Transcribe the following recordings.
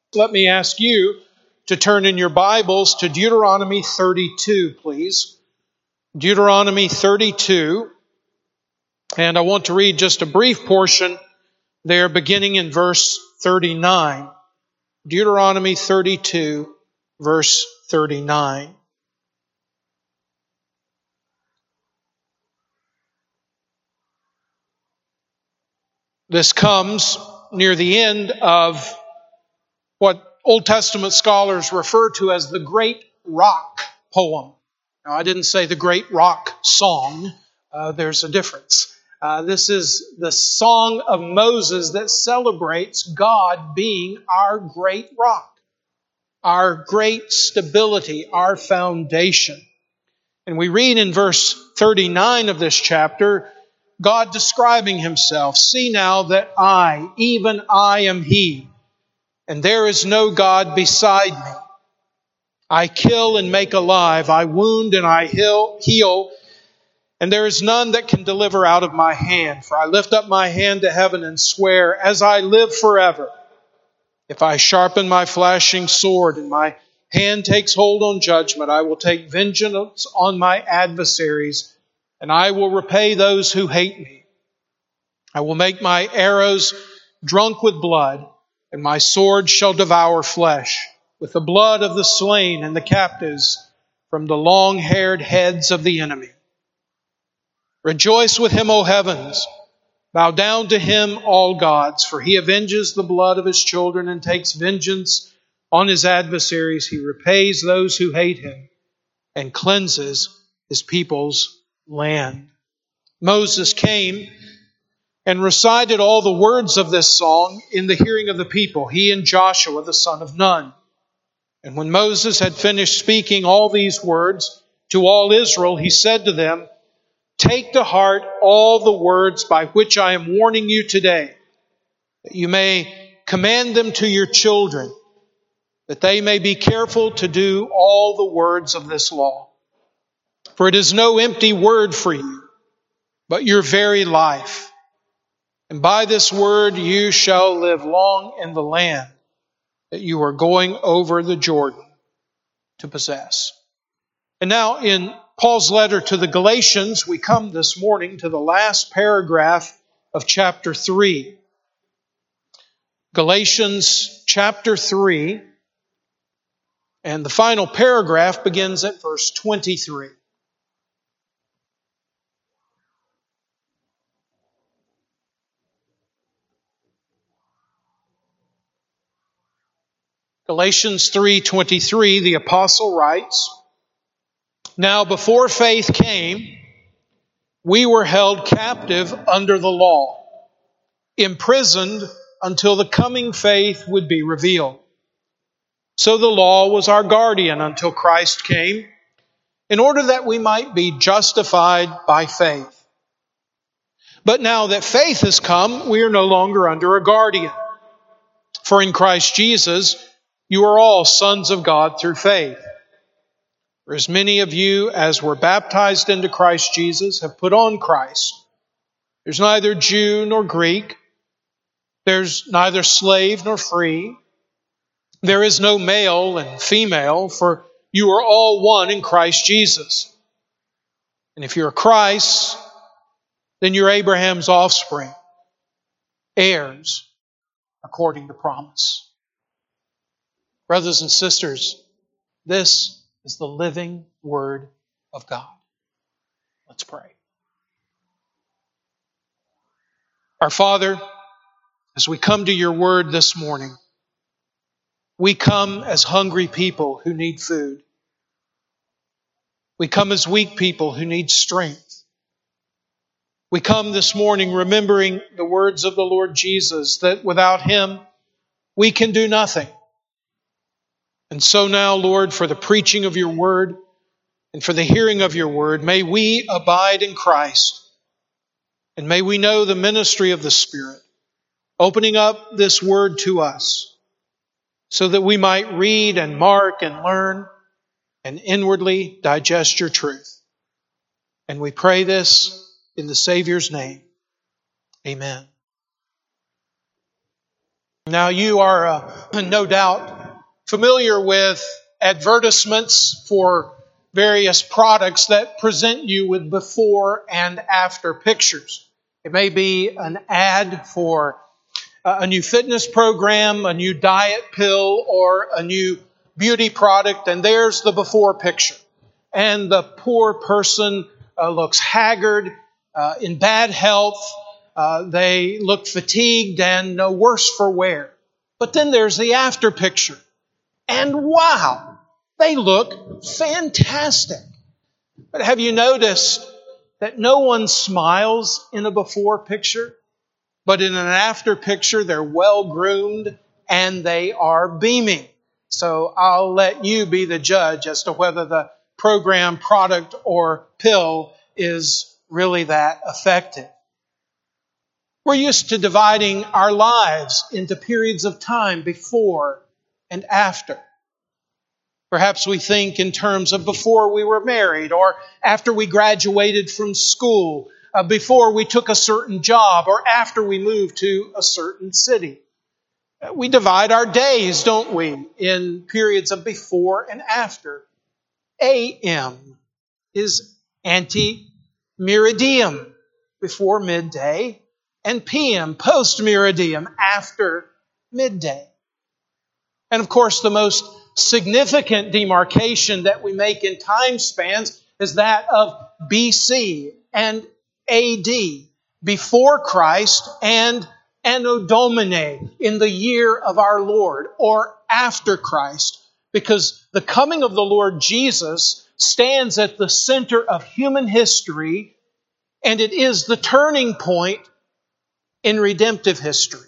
Let me ask you to turn in your Bibles to Deuteronomy 32, please. Deuteronomy 32. And I want to read just a brief portion there, beginning in verse 39. Deuteronomy 32, verse 39. This comes near the end of what Old Testament scholars refer to as the Great Rock poem. Now, I didn't say the Great Rock song. There's a difference. This is the song of Moses that celebrates God being our great rock, our great stability, our foundation. And we read in verse 39 of this chapter, God describing Himself, "See now that I, even I am He, and there is no God beside me. I kill and make alive, I wound and I heal, and there is none that can deliver out of my hand. For I lift up my hand to heaven and swear, as I live forever, if I sharpen my flashing sword and my hand takes hold on judgment, I will take vengeance on my adversaries, and I will repay those who hate me. I will make my arrows drunk with blood, and my sword shall devour flesh, with the blood of the slain and the captives from the long-haired heads of the enemy. Rejoice with Him, O heavens. Bow down to Him, all gods, for He avenges the blood of His children and takes vengeance on His adversaries. He repays those who hate Him and cleanses His people's land." Moses came and recited all the words of this song in the hearing of the people, he and Joshua, the son of Nun. And when Moses had finished speaking all these words to all Israel, he said to them, "Take to heart all the words by which I am warning you today, that you may command them to your children, that they may be careful to do all the words of this law. For it is no empty word for you, but your very life. And by this word you shall live long in the land that you are going over the Jordan to possess." And now in Paul's letter to the Galatians, we come this morning to the last paragraph of chapter 3. Galatians chapter 3, and the final paragraph begins at verse 23. Galatians 3:23, the apostle writes, "Now before faith came, we were held captive under the law, imprisoned until the coming faith would be revealed. So the law was our guardian until Christ came, in order that we might be justified by faith. But now that faith has come, we are no longer under a guardian. For in Christ Jesus, you are all sons of God through faith. For as many of you as were baptized into Christ Jesus have put on Christ. There's neither Jew nor Greek. There's neither slave nor free. There is no male and female, for you are all one in Christ Jesus. And if you're Christ, then you're Abraham's offspring, heirs according to promise." Brothers and sisters, this is the living Word of God. Let's pray. Our Father, as we come to your Word this morning, we come as hungry people who need food. We come as weak people who need strength. We come this morning remembering the words of the Lord Jesus, that without Him we can do nothing. And so now, Lord, for the preaching of your word and for the hearing of your word, may we abide in Christ, and may we know the ministry of the Spirit, opening up this word to us so that we might read and mark and learn and inwardly digest your truth. And we pray this in the Savior's name. Amen. Now you are no doubt familiar with advertisements for various products that present you with before and after pictures. It may be an ad for a new fitness program, a new diet pill, or a new beauty product, and there's the before picture. And the poor person looks haggard, in bad health. They look fatigued and no worse for wear. But then there's the after picture. And wow, they look fantastic. But have you noticed that no one smiles in a before picture? But in an after picture, they're well groomed and they are beaming. So I'll let you be the judge as to whether the program, product, or pill is really that effective. We're used to dividing our lives into periods of time before and after. Perhaps we think in terms of before we were married, or after we graduated from school, before we took a certain job, or after we moved to a certain city. We divide our days, don't we, in periods of before and after. AM is ante-meridiem, before midday, and PM, post-meridiem, after midday. And of course, the most significant demarcation that we make in time spans is that of BC and AD, before Christ, and Anno Domini, in the year of our Lord, or after Christ, because the coming of the Lord Jesus stands at the center of human history, and it is the turning point in redemptive history.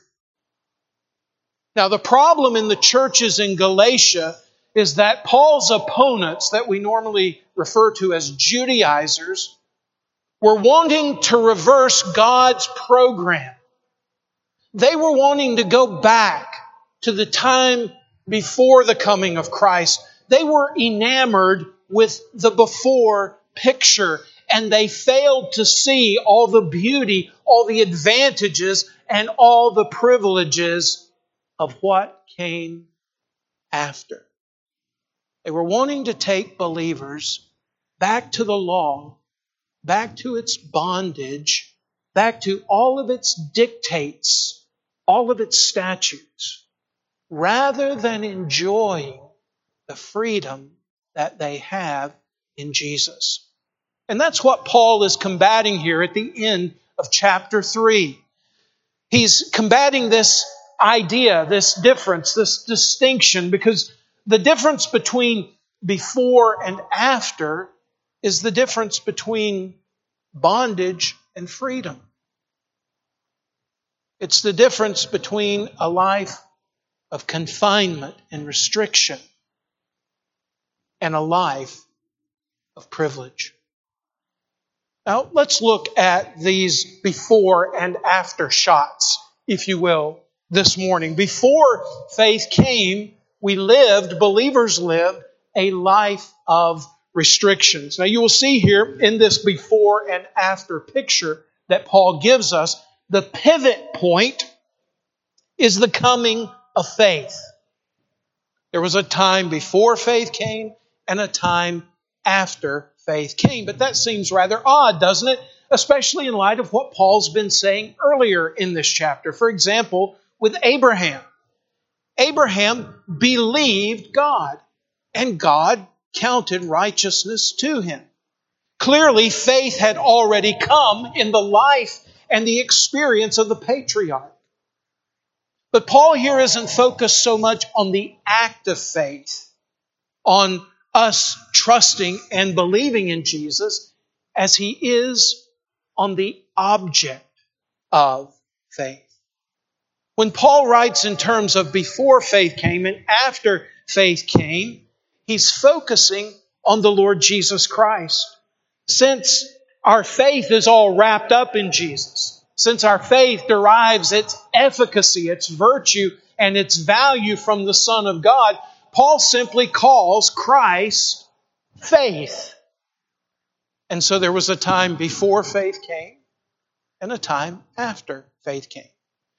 Now, the problem in the churches in Galatia is that Paul's opponents, that we normally refer to as Judaizers, were wanting to reverse God's program. They were wanting to go back to the time before the coming of Christ. They were enamored with the before picture, and they failed to see all the beauty, all the advantages, and all the privileges of what came after. They were wanting to take believers back to the law, back to its bondage, back to all of its dictates, all of its statutes, rather than enjoying the freedom that they have in Jesus. And that's what Paul is combating here at the end of chapter 3. He's combating this idea, this difference, this distinction, because the difference between before and after is the difference between bondage and freedom. It's the difference between a life of confinement and restriction and a life of privilege. Now, let's look at these before and after shots, if you will, this morning. Before faith came, believers lived a life of restrictions. Now, you will see here in this before and after picture that Paul gives us, the pivot point is the coming of faith. There was a time before faith came and a time after faith came. But that seems rather odd, doesn't it? Especially in light of what Paul's been saying earlier in this chapter. For example, with Abraham. Abraham believed God, and God counted righteousness to him. Clearly, faith had already come in the life and the experience of the patriarch. But Paul here isn't focused so much on the act of faith, on us trusting and believing in Jesus, as he is on the object of faith. When Paul writes in terms of before faith came and after faith came, he's focusing on the Lord Jesus Christ. Since our faith is all wrapped up in Jesus, since our faith derives its efficacy, its virtue, and its value from the Son of God, Paul simply calls Christ faith. And so there was a time before faith came and a time after faith came.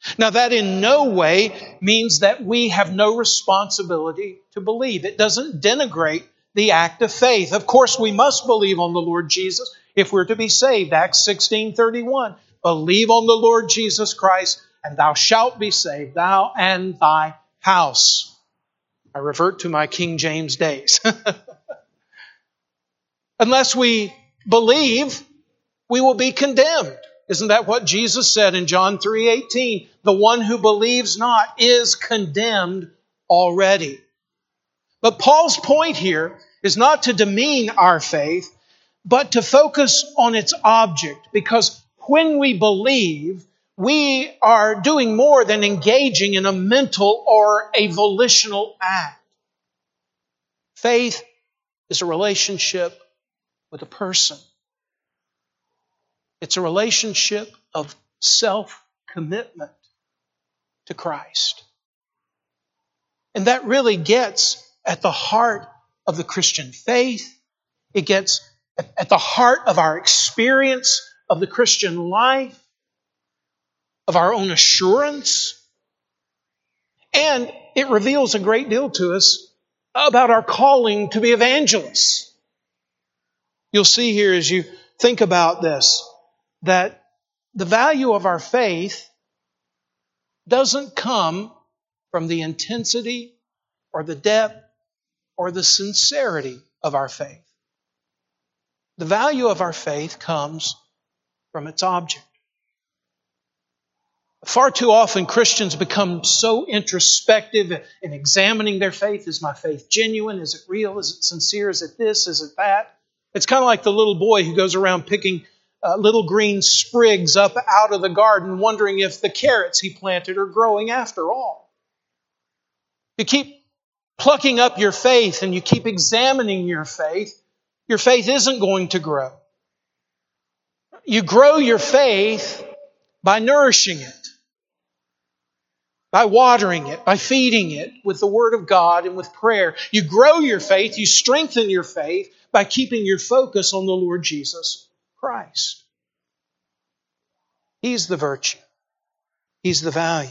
Now, that in no way means that we have no responsibility to believe. It doesn't denigrate the act of faith. Of course, we must believe on the Lord Jesus if we're to be saved. Acts 16:31. Believe on the Lord Jesus Christ, and thou shalt be saved, thou and thy house. I revert to my King James days. Unless we believe, we will be condemned. Isn't that what Jesus said in John 3:18? The one who believes not is condemned already. But Paul's point here is not to demean our faith, but to focus on its object. Because when we believe, we are doing more than engaging in a mental or a volitional act. Faith is a relationship with a person. It's a relationship of self-commitment to Christ. And that really gets at the heart of the Christian faith. It gets at the heart of our experience of the Christian life, of our own assurance. And it reveals a great deal to us about our calling to be evangelists. You'll see here as you think about this, that the value of our faith doesn't come from the intensity or the depth or the sincerity of our faith. The value of our faith comes from its object. Far too often Christians become so introspective in examining their faith. Is my faith genuine? Is it real? Is it sincere? Is it this? Is it that? It's kind of like the little boy who goes around picking little green sprigs up out of the garden, wondering if the carrots he planted are growing after all. You keep plucking up your faith and you keep examining your faith isn't going to grow. You grow your faith by nourishing it, by watering it, by feeding it with the Word of God and with prayer. You grow your faith, you strengthen your faith by keeping your focus on the Lord Jesus Christ. He's the virtue. He's the value.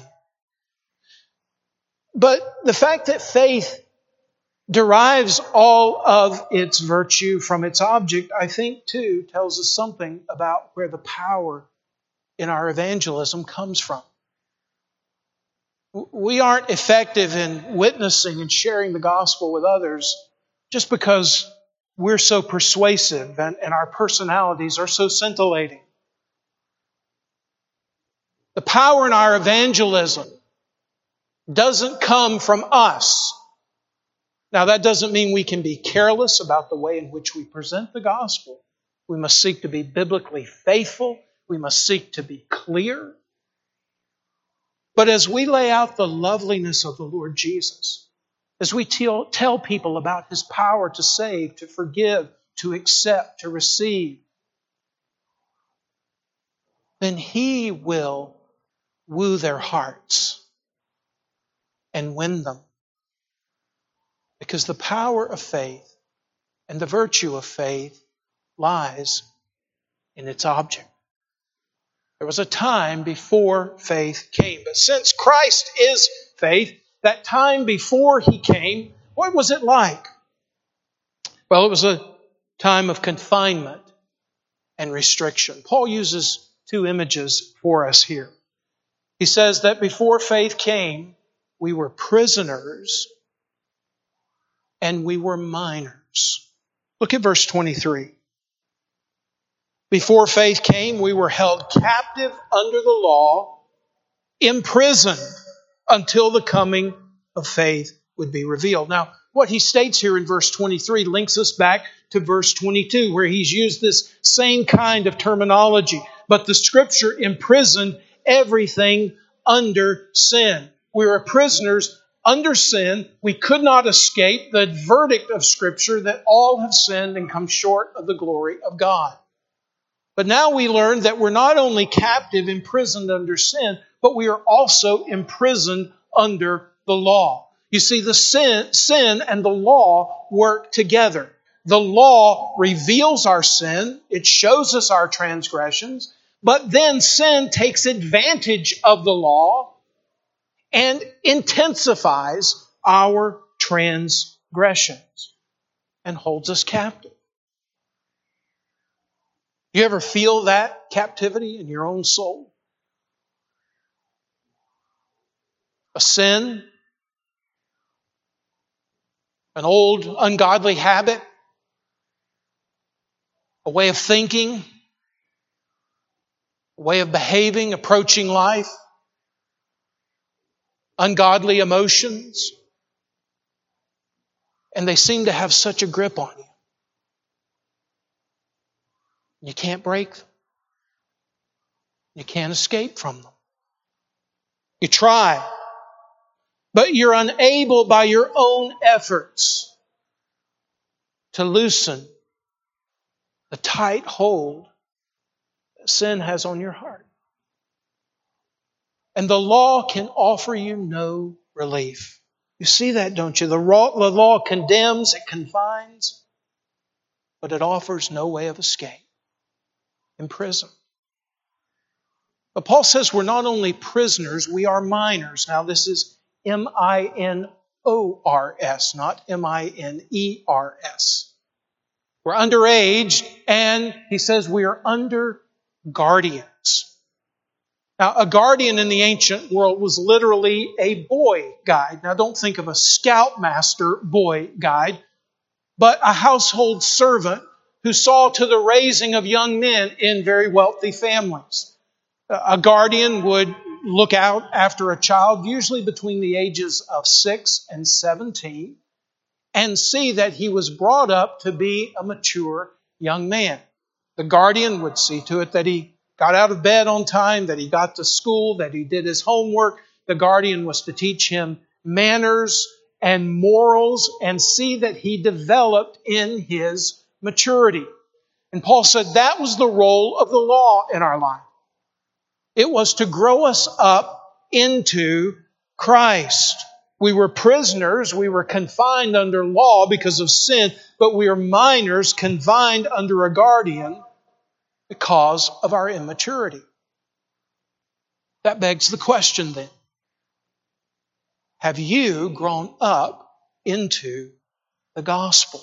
But the fact that faith derives all of its virtue from its object, I think, too, tells us something about where the power in our evangelism comes from. We aren't effective in witnessing and sharing the gospel with others just because we're so persuasive and our personalities are so scintillating. The power in our evangelism doesn't come from us. Now, that doesn't mean we can be careless about the way in which we present the gospel. We must seek to be biblically faithful. We must seek to be clear. But as we lay out the loveliness of the Lord Jesus, as we tell people about His power to save, to forgive, to accept, to receive, then He will woo their hearts and win them. Because the power of faith and the virtue of faith lies in its object. There was a time before faith came. But since Christ is faith, that time before He came, what was it like? Well, it was a time of confinement and restriction. Paul uses two images for us here. He says that before faith came, we were prisoners and we were minors. Look at verse 23. Before faith came, we were held captive under the law, imprisoned until the coming of faith would be revealed. Now, what he states here in verse 23 links us back to verse 22, where he's used this same kind of terminology. But the Scripture imprisoned everything under sin. We were prisoners under sin. We could not escape the verdict of Scripture that all have sinned and come short of the glory of God. But now we learn that we're not only captive, imprisoned under sin, but we are also imprisoned under the law. You see, the sin and the law work together. The law reveals our sin. It shows us our transgressions. But then sin takes advantage of the law and intensifies our transgressions and holds us captive. You ever feel that captivity in your own soul? A sin, an old ungodly habit, a way of thinking, a way of behaving, approaching life, ungodly emotions, and they seem to have such a grip on you. You can't break them. You can't escape from them. You try, but you're unable by your own efforts to loosen the tight hold that sin has on your heart. And the law can offer you no relief. You see that, don't you? The law condemns, it confines, but it offers no way of escape. In prison. But Paul says we're not only prisoners, we are minors. Now this is minors, not miners. We're underage, and he says we are under guardians. Now, a guardian in the ancient world was literally a boy guide. Now, don't think of a scoutmaster boy guide, but a household servant who saw to the raising of young men in very wealthy families. A guardian would look out after a child, usually between the ages of 6 and 17, and see that he was brought up to be a mature young man. The guardian would see to it that he got out of bed on time, that he got to school, that he did his homework. The guardian was to teach him manners and morals and see that he developed in his maturity. And Paul said that was the role of the law in our life. It was to grow us up into Christ. We were prisoners, we were confined under law because of sin, but we are minors confined under a guardian because of our immaturity. That begs the question then. Have you grown up into the gospel?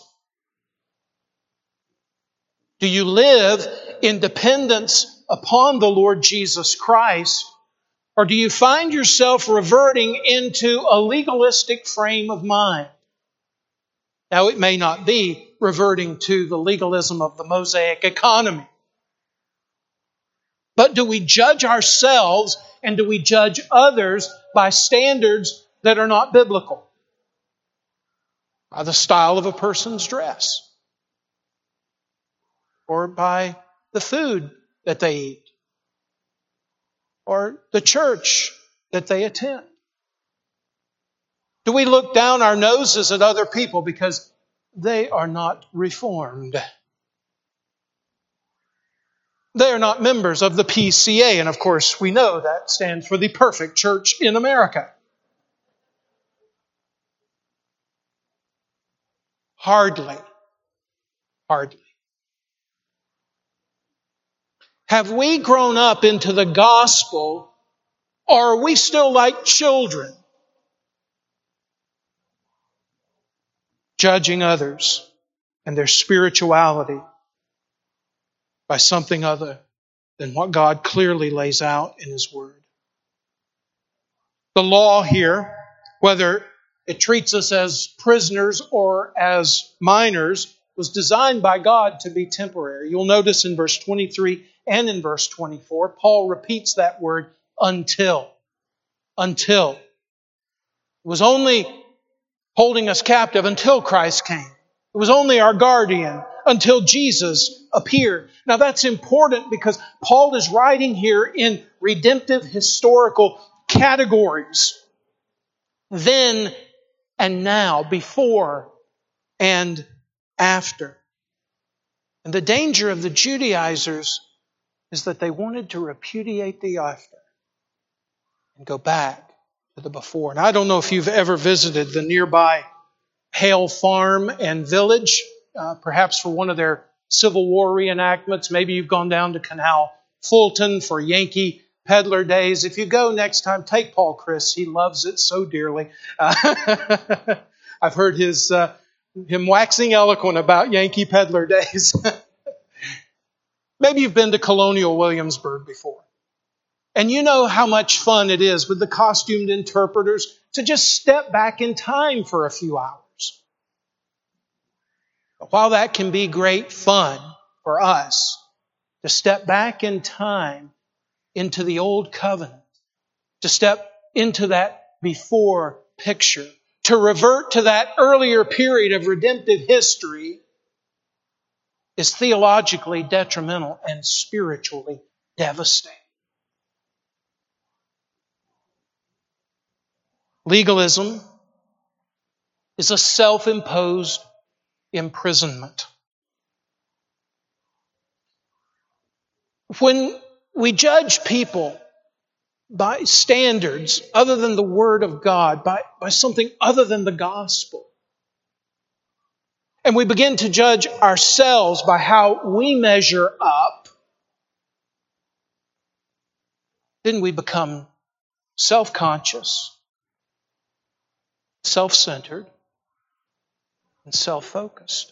Do you live in dependence upon the Lord Jesus Christ? Or do you find yourself reverting into a legalistic frame of mind? Now, it may not be reverting to the legalism of the Mosaic economy. But do we judge ourselves and do we judge others by standards that are not biblical? By the style of a person's dress? Or by the food that they eat? Or the church that they attend? Do we look down our noses at other people because they are not reformed? They are not members of the PCA. And of course, we know that stands for the Perfect Church in America. Hardly. Have we grown up into the gospel, or are we still like children, judging others and their spirituality by something other than what God clearly lays out in His Word? The law here, whether it treats us as prisoners or as minors, was designed by God to be temporary. You'll notice in verse 23 and in verse 24, Paul repeats that word, until. Until. It was only holding us captive until Christ came. It was only our guardian until Jesus appeared. Now that's important because Paul is writing here in redemptive historical categories. Then and now, before and after. And the danger of the Judaizers is that they wanted to repudiate the after and go back to the before. And I don't know if you've ever visited the nearby Hale Farm and Village, perhaps for one of their Civil War reenactments. Maybe you've gone down to Canal Fulton for Yankee Peddler Days. If you go next time, take Paul Chris. He loves it so dearly. I've heard him waxing eloquent about Yankee Peddler Days. Maybe you've been to Colonial Williamsburg before. And you know how much fun it is with the costumed interpreters to just step back in time for a few hours. But while that can be great fun for us, to step back in time into the Old Covenant, to step into that before picture, to revert to that earlier period of redemptive history, is theologically detrimental and spiritually devastating. Legalism is a self-imposed imprisonment. When we judge people by standards other than the Word of God, by something other than the gospel, and we begin to judge ourselves by how we measure up, then we become self-conscious, self-centered, and self-focused,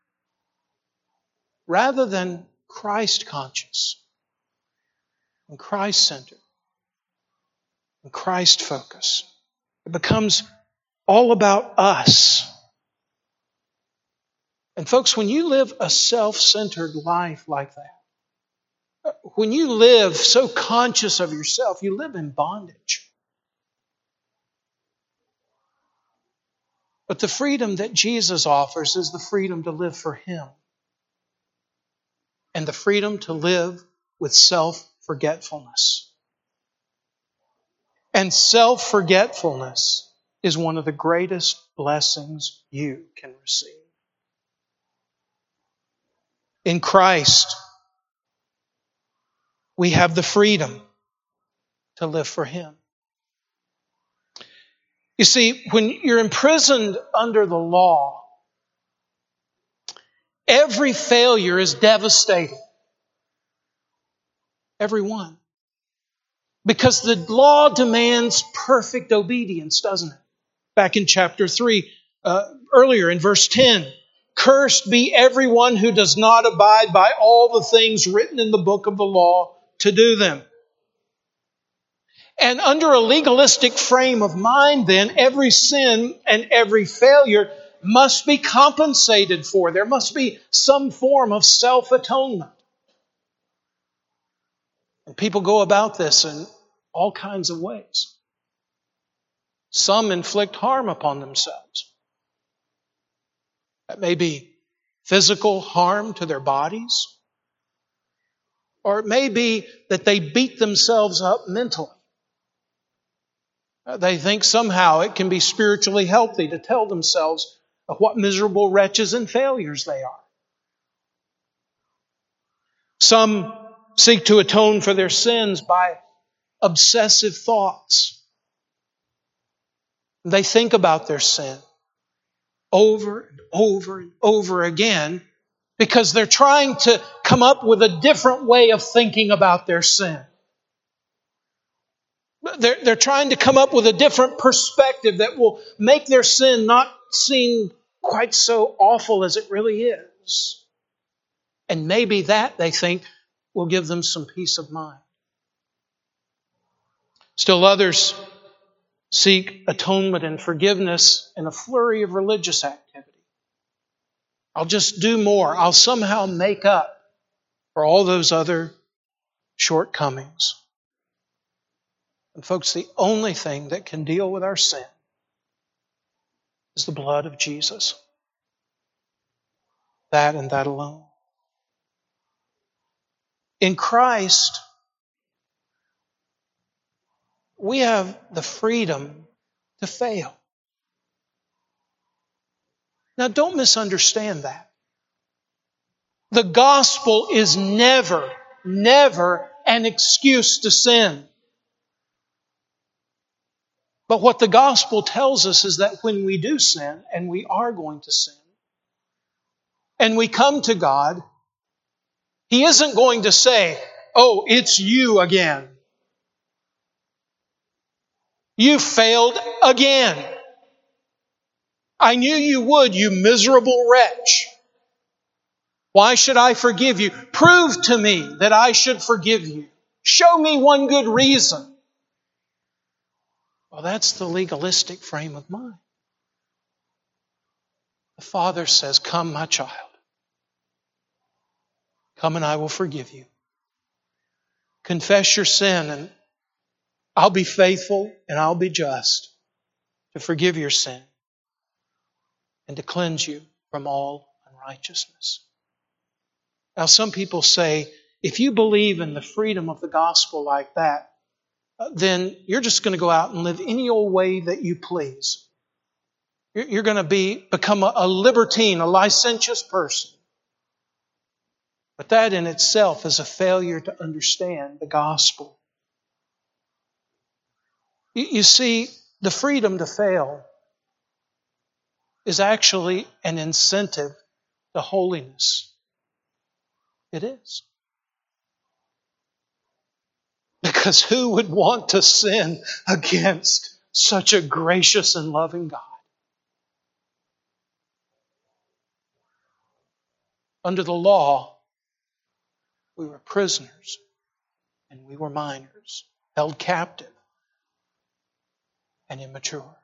rather than Christ-conscious and Christ-centered and Christ-focused. It becomes all about us. And folks, when you live a self-centered life like that, when you live so conscious of yourself, you live in bondage. But the freedom that Jesus offers is the freedom to live for Him. And the freedom to live with self-forgetfulness. And self-forgetfulness is one of the greatest blessings you can receive. In Christ, we have the freedom to live for Him. You see, when you're imprisoned under the law, every failure is devastating. Every one. Because the law demands perfect obedience, doesn't it? Back in chapter 3, earlier in verse 10, cursed be everyone who does not abide by all the things written in the book of the law to do them. And under a legalistic frame of mind, then, every sin and every failure must be compensated for. There must be some form of self-atonement. And people go about this in all kinds of ways. Some inflict harm upon themselves. That may be physical harm to their bodies, or it may be that they beat themselves up mentally. They think somehow it can be spiritually healthy to tell themselves of what miserable wretches and failures they are. Some seek to atone for their sins by obsessive thoughts. They think about their sin over and over and over again because they're trying to come up with a different way of thinking about their sin. They're trying to come up with a different perspective that will make their sin not seem quite so awful as it really is. And maybe that, they think, will give them some peace of mind. Still others seek atonement and forgiveness in a flurry of religious activity. I'll just do more. I'll somehow make up for all those other shortcomings. And folks, the only thing that can deal with our sin is the blood of Jesus. That and that alone. In Christ, we have the freedom to fail. Now, don't misunderstand that. The gospel is never an excuse to sin. But what the gospel tells us is that when we do sin, and we are going to sin, and we come to God, He isn't going to say, Oh, it's you again. You failed again. I knew you would, you miserable wretch. Why should I forgive you? Prove to me that I should forgive you. Show me one good reason. Well, that's the legalistic frame of mind. The Father says, come, my child. Come and I will forgive you. Confess your sin and I'll be faithful and I'll be just to forgive your sin and to cleanse you from all unrighteousness. Now, some people say, if you believe in the freedom of the gospel like that, then you're just going to go out and live any old way that you please. You're going to become a libertine, a licentious person. But that in itself is a failure to understand the gospel. You see, the freedom to fail is actually an incentive to holiness. It is. Because who would want to sin against such a gracious and loving God? Under the law, we were prisoners and we were minors, held captive and immature.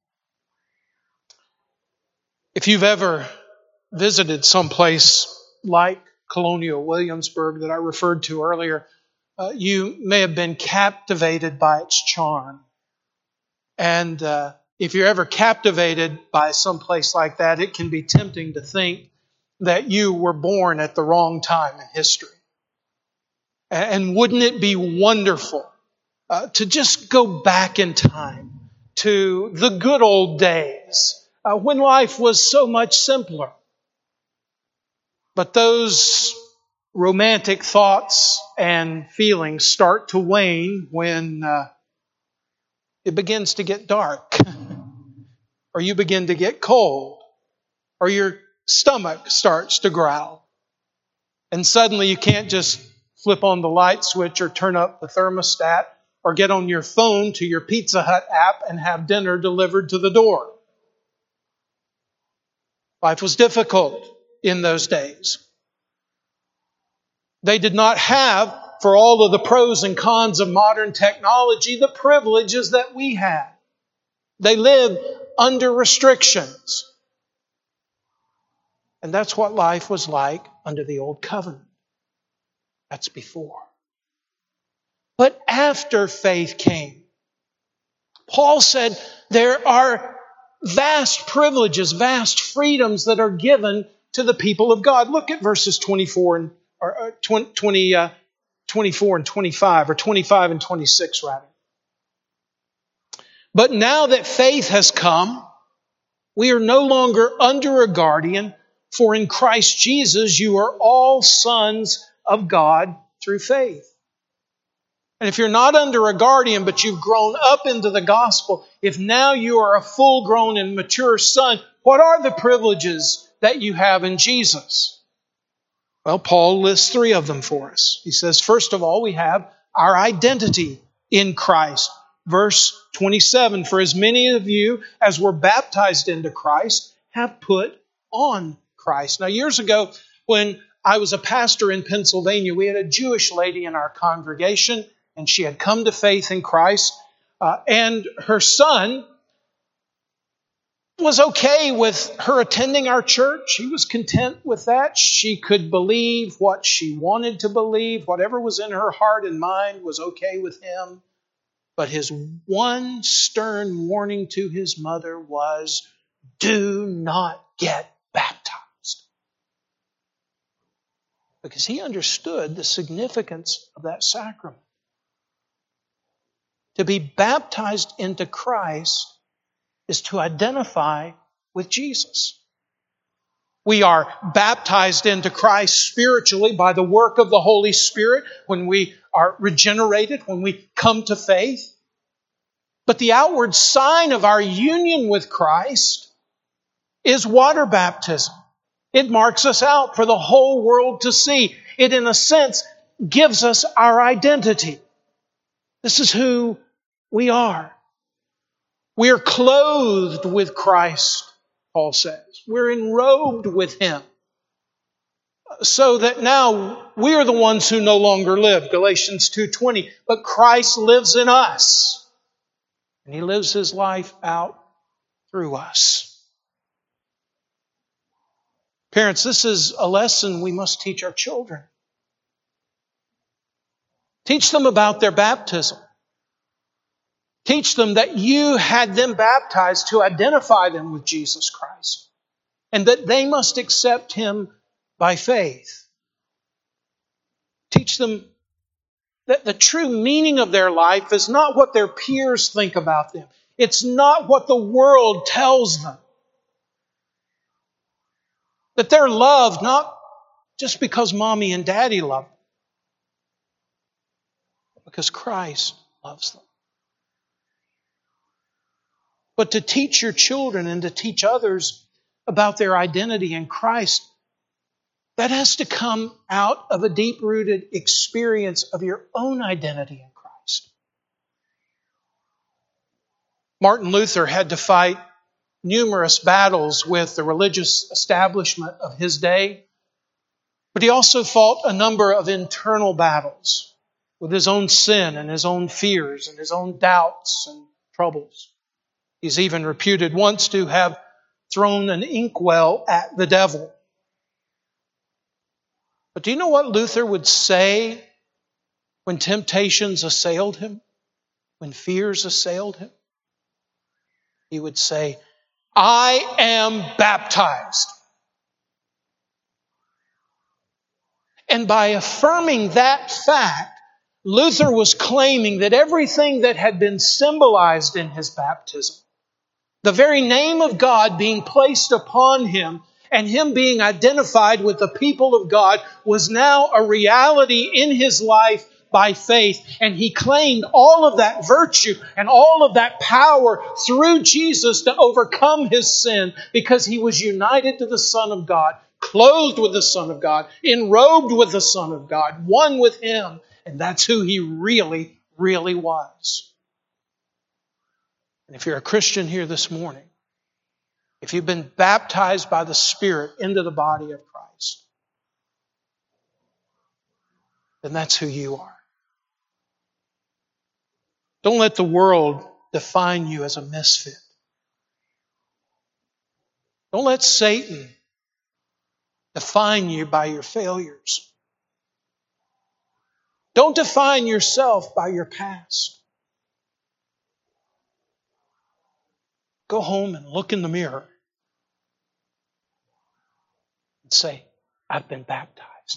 If you've ever visited someplace like Colonial Williamsburg that I referred to earlier, you may have been captivated by its charm. And if you're ever captivated by some place like that, it can be tempting to think that you were born at the wrong time in history. And wouldn't it be wonderful to just go back in time to the good old days when life was so much simpler? But those romantic thoughts and feelings start to wane when it begins to get dark, or you begin to get cold, or your stomach starts to growl. And suddenly you can't just flip on the light switch or turn up the thermostat or get on your phone to your Pizza Hut app and have dinner delivered to the door. Life was difficult in those days. They did not have, for all of the pros and cons of modern technology, the privileges that we have. They lived under restrictions. And that's what life was like under the Old Covenant. That's before. But after faith came, Paul said there are vast privileges, vast freedoms that are given to the people of God. Look at verses 24 and 25, or 25 and 26 rather. But now that faith has come, we are no longer under a guardian, for in Christ Jesus you are all sons of God through faith. And if you're not under a guardian, but you've grown up into the gospel, if now you are a full-grown and mature son, what are the privileges that you have in Jesus? Well, Paul lists three of them for us. He says, first of all, we have our identity in Christ. Verse 27, for as many of you as were baptized into Christ have put on Christ. Now, years ago, when I was a pastor in Pennsylvania, we had a Jewish lady in our congregation, and she had come to faith in Christ, and her son was okay with her attending our church. He was content with that. She could believe what she wanted to believe. Whatever was in her heart and mind was okay with him. But his one stern warning to his mother was, do not get baptized. Because he understood the significance of that sacrament. To be baptized into Christ is to identify with Jesus. We are baptized into Christ spiritually by the work of the Holy Spirit when we are regenerated, when we come to faith. But the outward sign of our union with Christ is water baptism. It marks us out for the whole world to see. It, in a sense, gives us our identity. This is who we are. We are clothed with Christ, Paul says. We're enrobed with Him. So that now we are the ones who no longer live, Galatians 2:20. But Christ lives in us. And He lives His life out through us. Parents, this is a lesson we must teach our children. Teach them about their baptism. Teach them that you had them baptized to identify them with Jesus Christ, and that they must accept Him by faith. Teach them that the true meaning of their life is not what their peers think about them. It's not what the world tells them. That they're loved not just because mommy and daddy love them, but because Christ loves them. But to teach your children and to teach others about their identity in Christ, that has to come out of a deep-rooted experience of your own identity in Christ. Martin Luther had to fight numerous battles with the religious establishment of his day, but he also fought a number of internal battles with his own sin and his own fears and his own doubts and troubles. He's even reputed once to have thrown an inkwell at the devil. But do you know what Luther would say when temptations assailed him? When fears assailed him? He would say, I am baptized. And by affirming that fact, Luther was claiming that everything that had been symbolized in his baptism, the very name of God being placed upon him and him being identified with the people of God, was now a reality in his life by faith. And he claimed all of that virtue and all of that power through Jesus to overcome his sin, because he was united to the Son of God, clothed with the Son of God, enrobed with the Son of God, one with Him. And that's who he really, really was. And if you're a Christian here this morning, if you've been baptized by the Spirit into the body of Christ, then that's who you are. Don't let the world define you as a misfit. Don't let Satan define you by your failures. Don't define yourself by your past. Go home and look in the mirror and say, I've been baptized.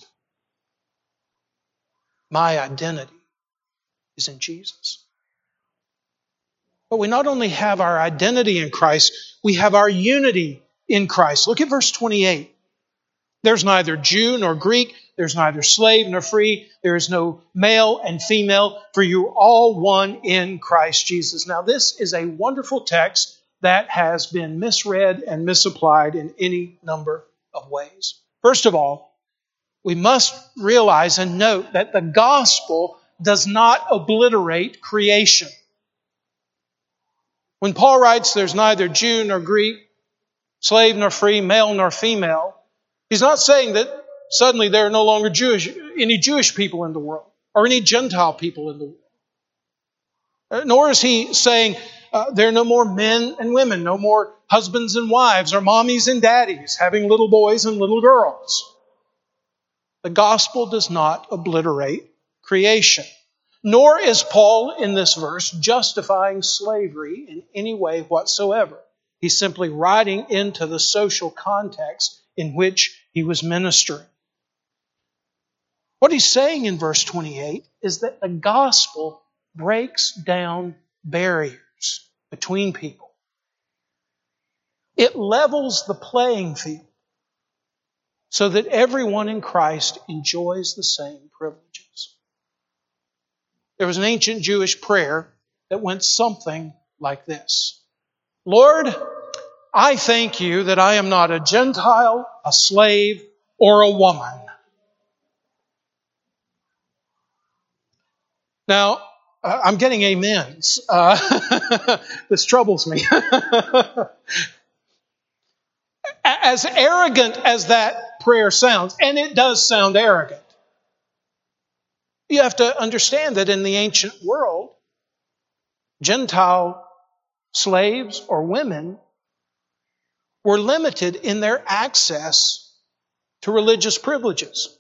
My identity is in Jesus. But we not only have our identity in Christ, we have our unity in Christ. Look at verse 28. There's neither Jew nor Greek. There's neither slave nor free. There is no male and female, for you are all one in Christ Jesus. Now, this is a wonderful text that has been misread and misapplied in any number of ways. First of all, we must realize and note that the gospel does not obliterate creation. When Paul writes there's neither Jew nor Greek, slave nor free, male nor female, he's not saying that suddenly there are no longer any Jewish people in the world or any Gentile people in the world. Nor is he saying there are no more men and women, no more husbands and wives or mommies and daddies having little boys and little girls. The gospel does not obliterate creation. Nor is Paul in this verse justifying slavery in any way whatsoever. He's simply writing into the social context in which he was ministering. What he's saying in verse 28 is that the gospel breaks down barriers between people. It levels the playing field so that everyone in Christ enjoys the same privileges. There was an ancient Jewish prayer that went something like this. Lord, I thank you that I am not a Gentile, a slave, or a woman. Now, I'm getting amens. This troubles me. As arrogant as that prayer sounds, and it does sound arrogant, you have to understand that in the ancient world, Gentile slaves or women were limited in their access to religious privileges.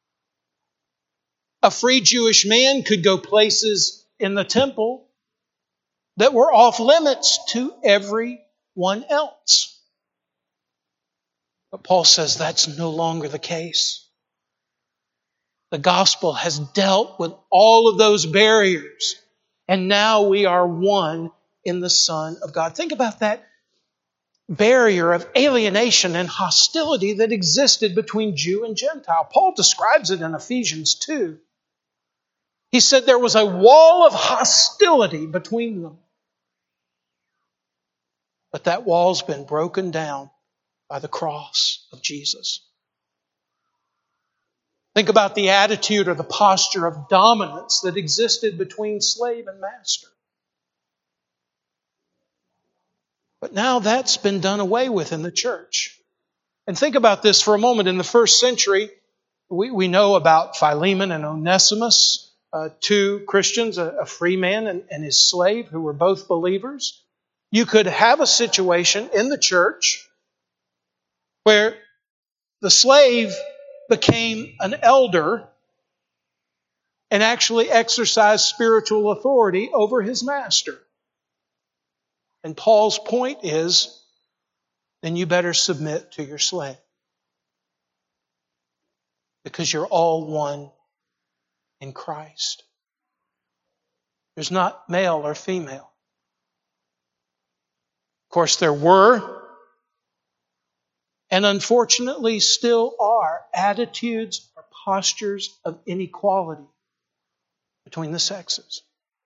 A free Jewish man could go places in the temple that were off limits to everyone else. But Paul says that's no longer the case. The gospel has dealt with all of those barriers, and now we are one in the Son of God. Think about that barrier of alienation and hostility that existed between Jew and Gentile. Paul describes it in Ephesians 2. He said there was a wall of hostility between them. But that wall's been broken down by the cross of Jesus. Think about the attitude or the posture of dominance that existed between slave and master. But now that's been done away with in the church. And think about this for a moment. In the first century, we know about Philemon and Onesimus, two Christians, a free man and his slave who were both believers. You could have a situation in the church where the slave became an elder and actually exercised spiritual authority over his master. And Paul's point is, then you better submit to your slave. Because you're all one in Christ. There's not male or female. Of course, there were, and unfortunately still are, attitudes or postures of inequality between the sexes.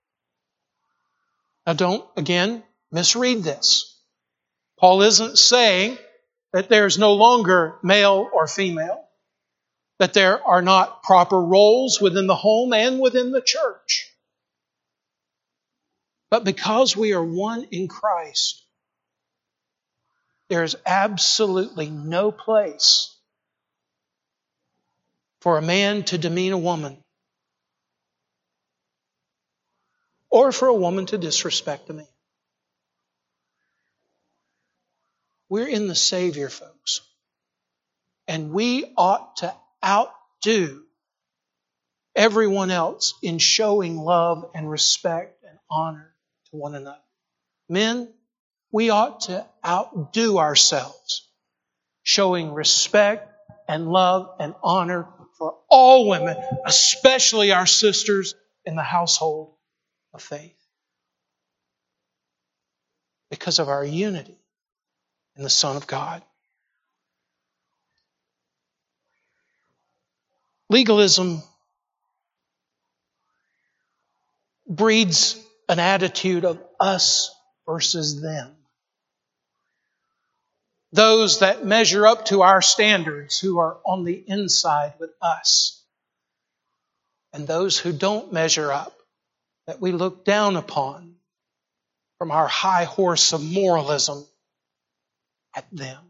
Now don't, again, misread this. Paul isn't saying that there's no longer male or female, that there are not proper roles within the home and within the church. But because we are one in Christ, there is absolutely no place for a man to demean a woman or for a woman to disrespect a man. We're in the Savior, folks. And we ought to outdo everyone else in showing love and respect and honor to one another. Men, we ought to outdo ourselves, showing respect and love and honor for all women, especially our sisters in the household of faith, because of our unity in the Son of God. Legalism breeds an attitude of us versus them. Those that measure up to our standards, who are on the inside with us. And those who don't measure up, that we look down upon from our high horse of moralism at them.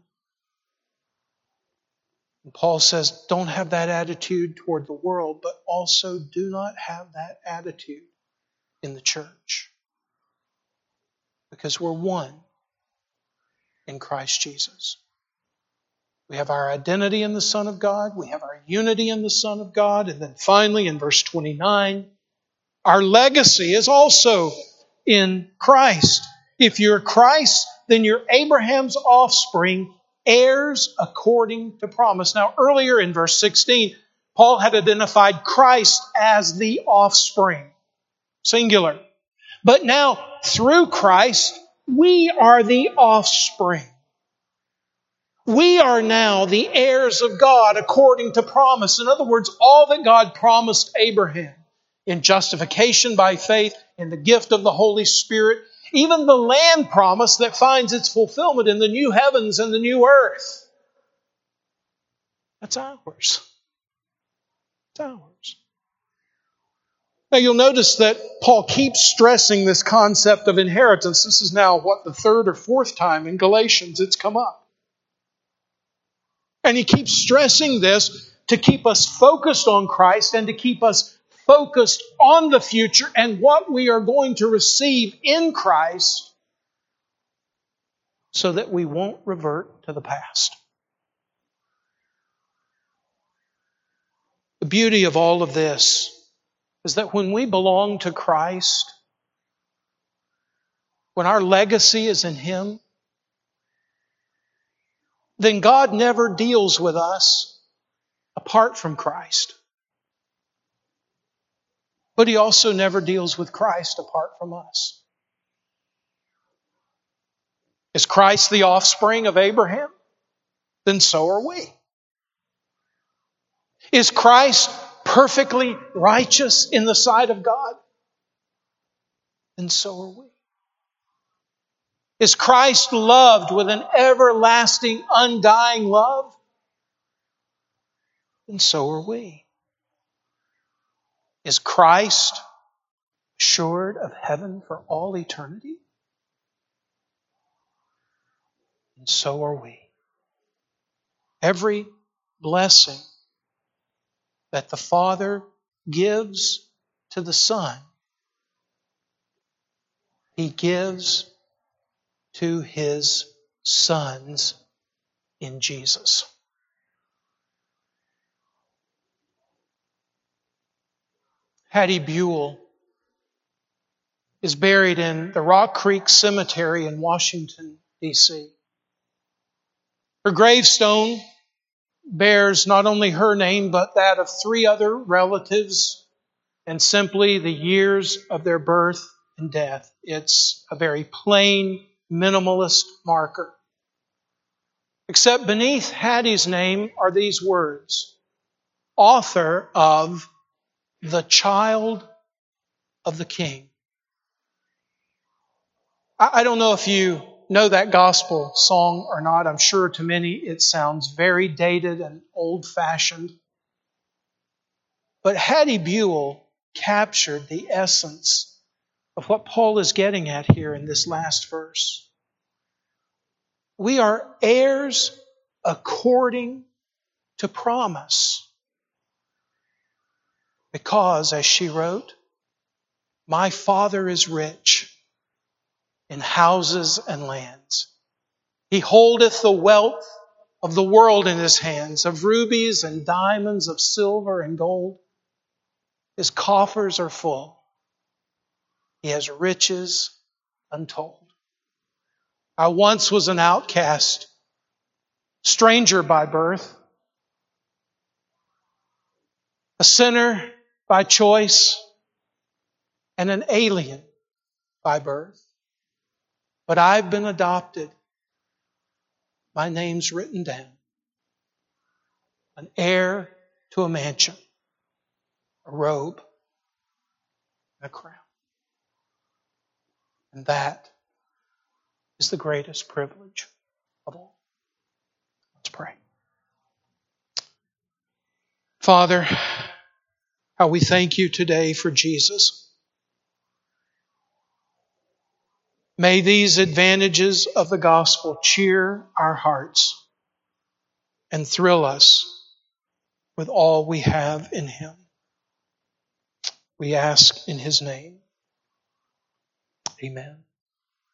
And Paul says, don't have that attitude toward the world, but also do not have that attitude in the church. Because we're one in Christ Jesus. We have our identity in the Son of God. We have our unity in the Son of God. And then finally, in verse 29, our legacy is also in Christ. If you're Christ, then you're Abraham's offspring, heirs according to promise. Now, earlier in verse 16, Paul had identified Christ as the offspring, singular. But now, through Christ, we are the offspring. We are now the heirs of God according to promise. In other words, all that God promised Abraham in justification by faith, in the gift of the Holy Spirit, even the land promise that finds its fulfillment in the new heavens and the new earth. That's ours. It's ours. Now you'll notice that Paul keeps stressing this concept of inheritance. This is now, the third or fourth time in Galatians it's come up. And he keeps stressing this to keep us focused on Christ and to keep us focused on the future and what we are going to receive in Christ so that we won't revert to the past. The beauty of all of this is that when we belong to Christ, when our legacy is in Him, then God never deals with us apart from Christ. But He also never deals with Christ apart from us. Is Christ the offspring of Abraham? Then so are we. Is Christ perfectly righteous in the sight of God? Then so are we. Is Christ loved with an everlasting, undying love? Then so are we. Is Christ assured of heaven for all eternity? And so are we. Every blessing that the Father gives to the Son, He gives to His sons in Jesus. Hattie Buell is buried in the Rock Creek Cemetery in Washington, D.C. Her gravestone bears not only her name, but that of 3 other relatives and simply the years of their birth and death. It's a very plain, minimalist marker. Except beneath Hattie's name are these words: author of The Child of the King. I don't know if you know that gospel song or not. I'm sure to many it sounds very dated and old-fashioned. But Hattie Buell captured the essence of what Paul is getting at here in this last verse. We are heirs according to promise. Because, as she wrote, my Father is rich in houses and lands. He holdeth the wealth of the world in His hands, of rubies and diamonds, of silver and gold. His coffers are full. He has riches untold. I once was an outcast, stranger by birth, a sinner by choice, and an alien by birth. But I've been adopted. My name's written down. An heir to a mansion, a robe, and a crown. And that is the greatest privilege of all. Let's pray. Father, how we thank You today for Jesus. May these advantages of the gospel cheer our hearts and thrill us with all we have in Him. We ask in His name. Amen.